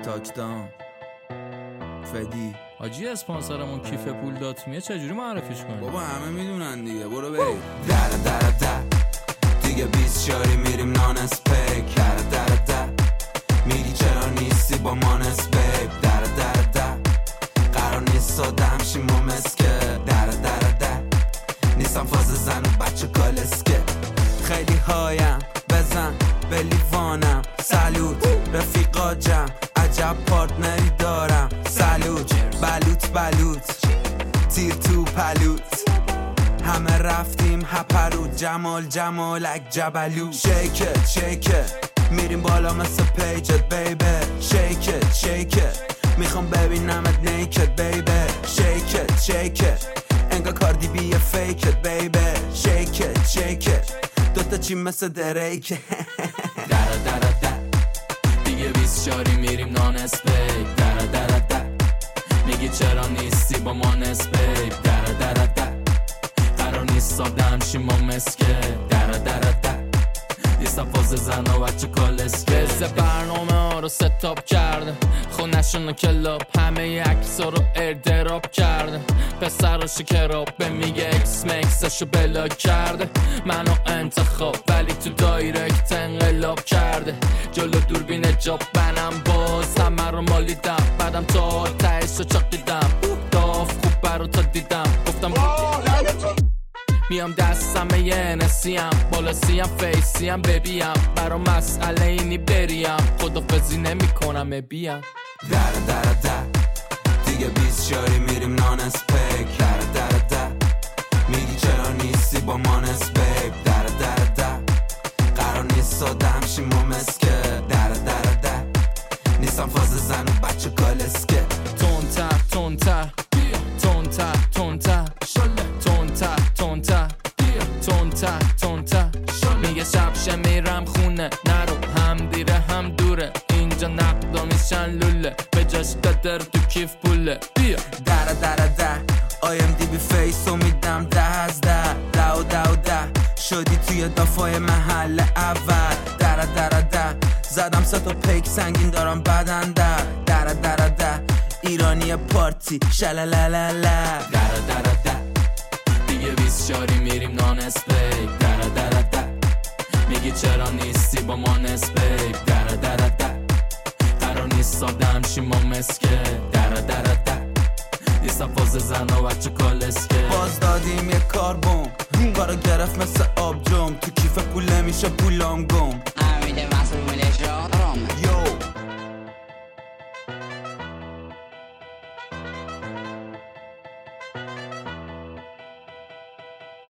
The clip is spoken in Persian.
تاکدان فدی حاجی اسپانسرمون کیف پول داتمیه چجوری معرفیش کنیم؟ بابا همه میدونن دیگه، برو بریم. در دیگه 20 شاری میریم نان اسپیک. در میری چرا نیستی با مانس بیب. در قرار نیست سادم شیم و مسکه. در نیستم فاز زن و بچه کالسکه. خیلی هایم بزن به لیوانم. سلوت رفیقا جمع عجب پارتنری دارم. سلوت بلوت تیر تو پلوت. همه رفتیم هپرود جمالک جبلو. شیکت میریم بالا مثل پیجت بیبی. شیکت میخوام ببینمت نیکت بیبی. شیکت انگا کاردی بی فیکت بیبی. شیکت دوتا چی مثل دریکه. در دیگه 20 شاری میریم نان اسپیک. در میگی چرا نیستی با ما نسبیب. در قرار نیست سادم شیم ما مسکه. در نیستم فاز زن و بچه کالسکه. برنامه ها رو ستاپ کرده، خونشون رو کلاب، همه عکسا رو ایردراپ کرده. پسر رو شکراب به میگه اکس مکسشو بلاک کرده. منو انتخاب ولی تو دایرکت انقلاب کرده. جلو دوربین جاب بنم باز همه رو مالیدم. بعدم تا تایش رو چاقیدم. داف خوب برا تا دیدم گفتم میام دستم یه نسیم بالا سیم فیسیم ببیم. برا مسئله اینی بریم خدافزی نمی کنم بیم. در دیگه 20 شاری میریم نان اسپیک. در میگی چرا نیستی با مانس بیب. در قرار نیست سادم شیم و مسکه. در نیستم فاز زن و بچه کالسکه. تونتر میگه شبشه میرم خونه نرو هم دیره هم دوره. اینجا نقدا میشن لوله به جاش دادر تو کیف پوله. بیا در آیم دی بی فیسو میدم 10 از 10 شدی توی دافای محل اول. در زدم 3 تا پیک سنگین دارم بدن. در ایرانی پارتی شلالالala. در دیگه 20 شاری میریم نان اسپیک. در میگی چرا نیستی با ما نسبیب. در قرار نیست سادم شیم و مسکه. در نیستم فاز زن و بچه کالسکه. باز دادیم یه کاربوم کارو گرفت مثل آب جم. تو کیف پول نمیشه پولام گم. امیده مسئول